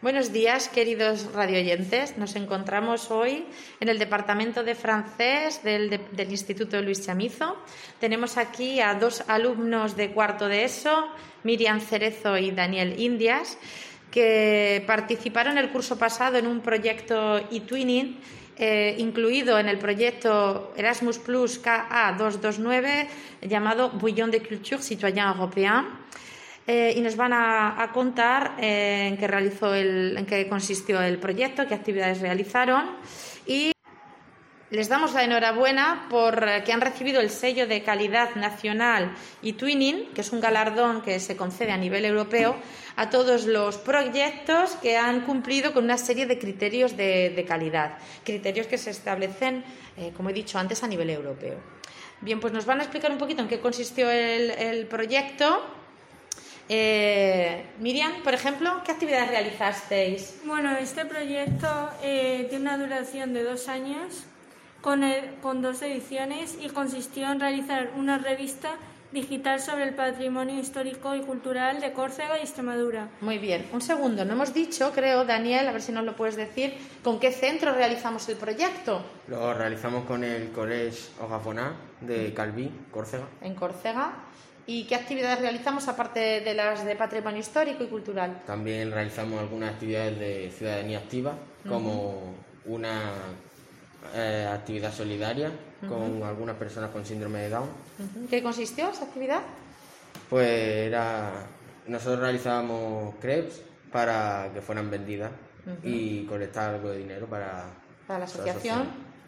Buenos días, queridos radioyentes. Nos encontramos hoy en el Departamento de Francés del Instituto Luis Chamizo. Tenemos aquí a dos alumnos de cuarto de ESO, Miriam Cerezo y Daniel Indias, que participaron el curso pasado en un proyecto eTwinning, incluido en el proyecto Erasmus Plus KA229 llamado Bouillon de Culture Citoyen Européen. Y nos van a contar en qué consistió el proyecto, qué actividades realizaron, y les damos la enhorabuena por que han recibido el sello de calidad nacional eTwinning, que es un galardón que se concede a nivel europeo a todos los proyectos que han cumplido con una serie de criterios de calidad, criterios que se establecen, como he dicho antes, a nivel europeo. Bien, pues nos van a explicar un poquito en qué consistió el proyecto. Miriam, por ejemplo, ¿qué actividades realizasteis? Bueno, este proyecto tiene una duración de 2 años con 2 ediciones y consistió en realizar una revista digital sobre el patrimonio histórico y cultural de Córcega y Extremadura. Muy bien. Un segundo, no hemos dicho, creo, Daniel, a ver si nos lo puedes decir, ¿con qué centro realizamos el proyecto? Lo realizamos con el Collège Orafonà de Calví, Córcega. En Córcega. ¿Y qué actividades realizamos aparte de las de patrimonio histórico y cultural? También realizamos algunas actividades de ciudadanía activa, como una actividad solidaria con algunas personas con síndrome de Down. ¿Qué consistió esa actividad? Pues nosotros realizábamos crepes para que fueran vendidas y colectar algo de dinero para la asociación.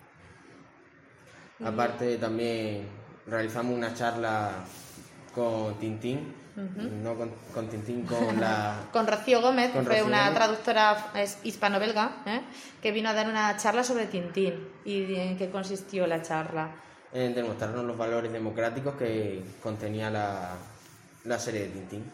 Aparte también realizamos una charla con Tintín, no con Tintín, con la... con Rocío Gómez, que fue una traductora hispano-belga, que vino a dar una charla sobre Tintín. ¿Y en qué consistió la charla? En demostrarnos los valores democráticos que contenía la serie de Tintín.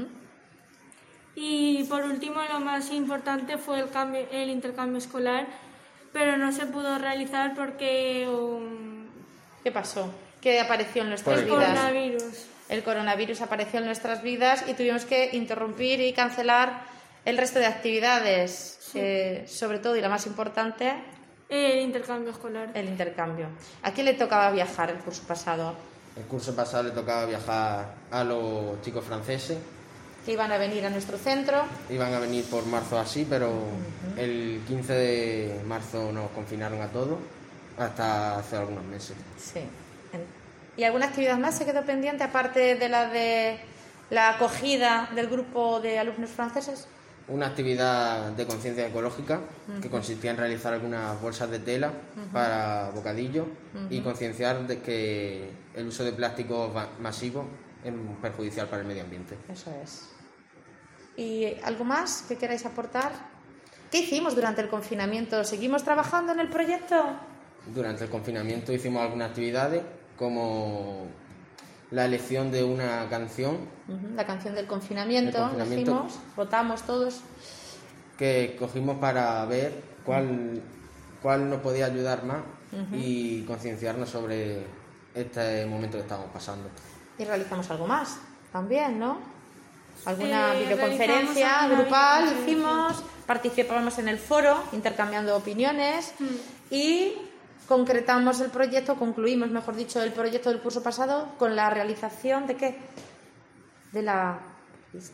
Y por último, lo más importante fue el intercambio escolar, pero no se pudo realizar porque... ¿Qué pasó? ¿Qué apareció en nuestras vidas? Coronavirus. El coronavirus apareció en nuestras vidas y tuvimos que interrumpir y cancelar el resto de actividades, sí. Sobre todo, y la más importante... el intercambio escolar. El intercambio. ¿A quién le tocaba viajar el curso pasado? El curso pasado le tocaba viajar a los chicos franceses. Que iban a venir a nuestro centro. Iban a venir por marzo así, pero el 15 de marzo nos confinaron a todos, hasta hace algunos meses. Sí. ¿Y alguna actividad más se quedó pendiente, aparte de la acogida del grupo de alumnos franceses? Una actividad de conciencia ecológica que consistía en realizar algunas bolsas de tela para bocadillo y concienciar de que el uso de plásticos masivos es perjudicial para el medio ambiente. Eso es. ¿Y algo más que queráis aportar? ¿Qué hicimos durante el confinamiento? ¿Seguimos trabajando en el proyecto? Durante el confinamiento hicimos algunas actividades, como la elección de una canción. La canción del confinamiento, elegimos, votamos todos. Que cogimos para ver cuál nos podía ayudar más y concienciarnos sobre este momento que estamos pasando. Y realizamos algo más también, ¿no? Alguna videoconferencia grupal hicimos, participamos en el foro intercambiando opiniones y concretamos el proyecto, concluimos, mejor dicho, el proyecto del curso pasado con la realización ¿de qué? De la revista.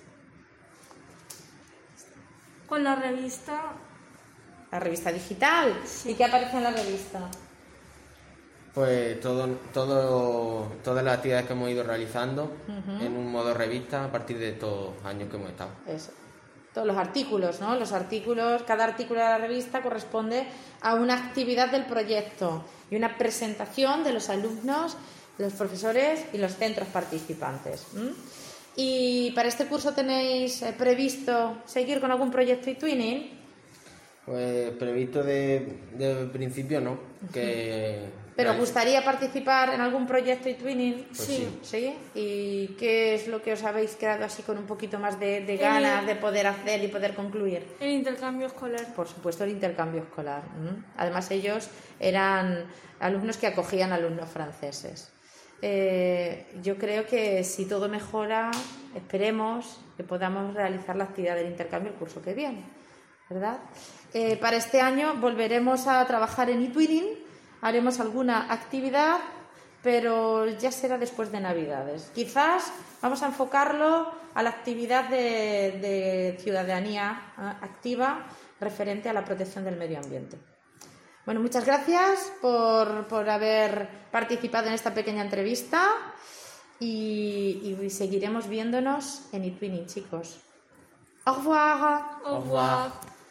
Con la revista. La revista digital. Sí. ¿Y qué aparece en la revista? Pues todas las actividades que hemos ido realizando en un modo revista a partir de estos años que hemos estado. Eso. Todos los artículos, ¿no? Cada artículo de la revista corresponde a una actividad del proyecto y una presentación de los alumnos, los profesores y los centros participantes. ¿Y para este curso tenéis previsto seguir con algún proyecto eTwinning? Pues previsto de principio no, ¿Pero gustaría participar en algún proyecto eTwinning? Pues sí. ¿Y qué es lo que os habéis quedado así con un poquito más de ganas de poder hacer y poder concluir? El intercambio escolar. Por supuesto, el intercambio escolar. Además, ellos eran alumnos que acogían alumnos franceses. Yo creo que si todo mejora, esperemos que podamos realizar la actividad del intercambio el curso que viene. ¿verdad? Para este año volveremos a trabajar en eTwinning, haremos alguna actividad, pero ya será después de Navidades. Quizás vamos a enfocarlo a la actividad de ciudadanía activa referente a la protección del medio ambiente. Bueno, muchas gracias por haber participado en esta pequeña entrevista y seguiremos viéndonos en eTwinning, chicos. Au revoir. Au revoir.